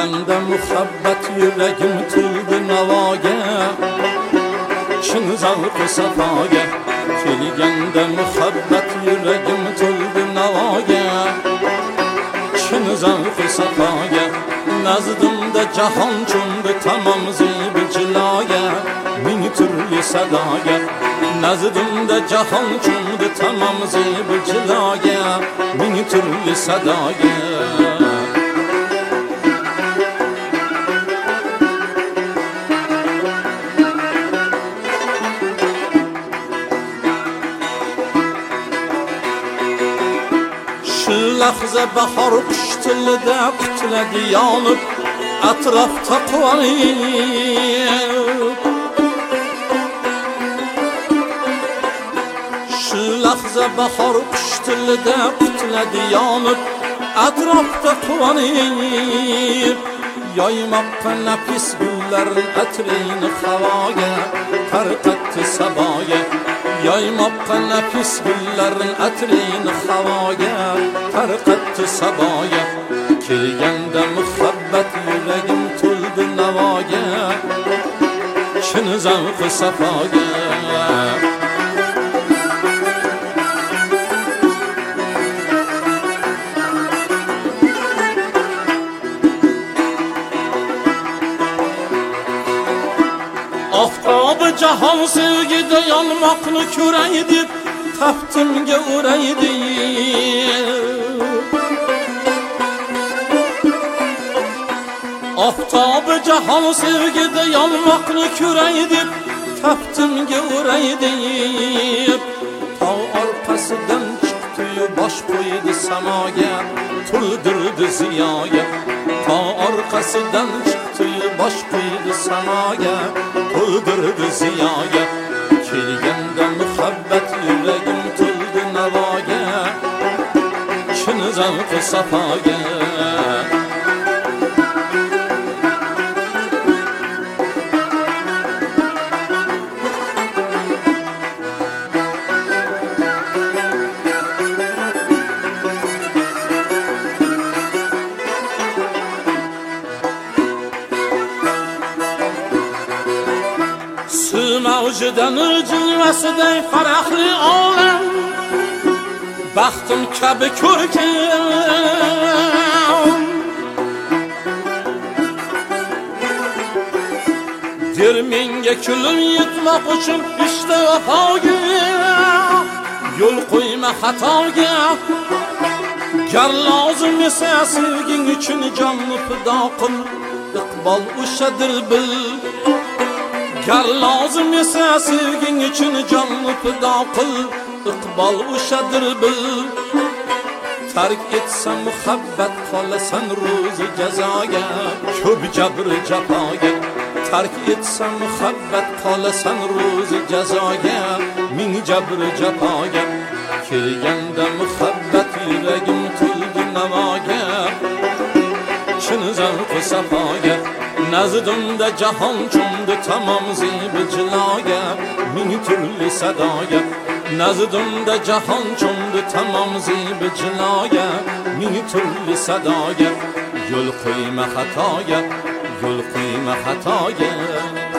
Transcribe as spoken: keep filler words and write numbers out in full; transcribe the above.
kelganda muhabbat yuragim to'ldi navoga chin zavqi safoga kelganda muhabbat yuragim to'ldi navoga chin zavqi safoga nazdimda jahon cho'mdi tamom zebi jiloga ming turli sadoga nazdimda jahon cho'mdi tamom zebi jiloga ming turli sadoga lahza bahor qush tilida qutiladi yonib atrofda quvonib shu lahza bahor qush tilida qutiladi yonib atrofda quvonib yoymoqqa nafis gullar atrini havoga tarqatdi saboga yoymoqqa nafis gullarning atrini havoga tarqatdi saboga kelganda muhabbat yuragim to'ldi navoga chin zavqi safoga oftobi jahon sevgida yonmoqni ko'ray deb taftimga o'raydi oftobi jahon sevgida yonmoqni ko'ray deb taftimga o'raydi tog' orqasidan chiqdi bosh qo'ydi samoga to'ldirdi ziyoga tog' orqasidan chiqdi bosh qo'ydi samoga to'ldirdi ziyoga kelganda muhabbat yuragim to'ldi navoga chin zavqi safoga mavjudan jilvasiday farahli olam baxtim kabi ko'rkam der menga kulim yetmoq uchun ishda vafoga yo'l qo'yma xatoga gar lozim esa sevging uchun jonni fido qil iqbol o'shadir bil gar lozim esa sevging uchun jonni fido qil iqbol o'shadir bil tark etsa muhabbat qolasan ro'zi jazoga ko'p jabr jafoga tark etsa muhabbat qolasan ro'zi jazoga ming jabr jafoga kelganda muhabbat yuragim to'ldi navoga chin zavqi safoga nazdimda jahon cho'mdi tamom zebi jiloga ming turli sadoga nazdimda jahon cho'mdi tamom zebi jiloga ming turli sadoga yo'l qo'yma xatoga yo'l qo'yma xatoga